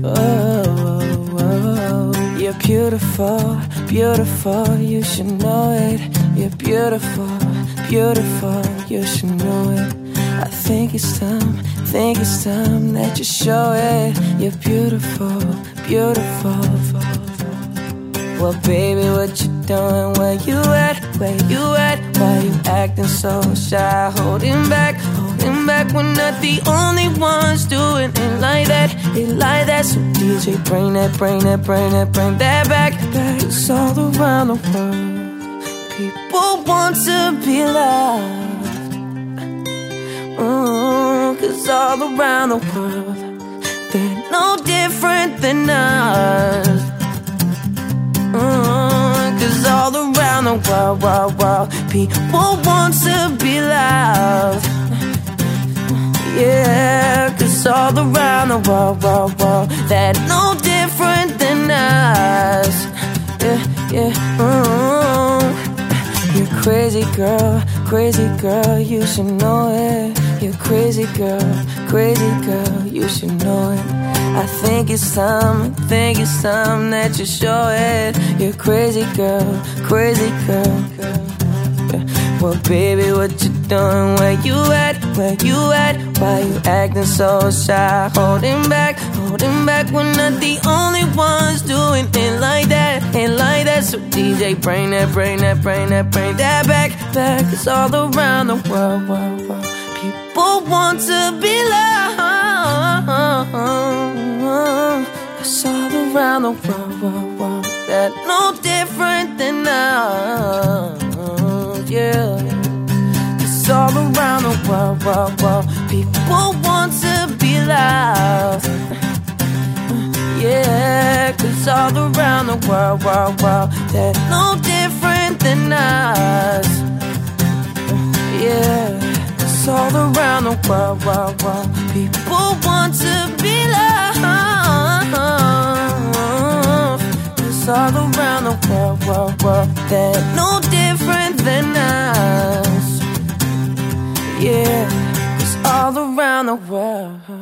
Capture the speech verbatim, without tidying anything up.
Oh, oh, oh. You're beautiful, beautiful, you should know it. You're beautiful, beautiful, you should know it. I think it's time, think it's time that you show it. You're beautiful, beautiful. Well, baby, what you doing? Where you at? Where you at? Why you acting so shy? Holding back, holding back. We're not the only ones doing it like that, it like that. So D J, bring that, bring that, bring that, bring that back, back. It's all around the world. People want to be loved. Mm, Cause all around the world, they're no different than us. Mm, Cause all around the world, world, world, people want to be loved. Yeah, cause all around the world, world, world, they're no different than us. Yeah, yeah, mm. You're crazy girl, crazy girl, you should know it. You're crazy girl, crazy girl, you should know it. I think it's time, I think it's time that you show it. You're crazy girl, crazy girl. Well, baby, what you doing? Where you at? Where you at? Why you acting so shy? Holding back, holding back. We're not the only ones doing it like that, ain't like that. So D J, bring that, bring that, bring that, bring that back, back. It's all around the world, world, world. People want to be loved. It's all around the world, world, world. They're no different than us. Yeah, it's all around the world, world, world. People want to be loved. Yeah, cause all around the world, world, world, they're no different than us. Yeah, it's all around the world, world, world. People want to be loved. It's all around the world, world, world, they're no different than us. Yeah, it's all around the world.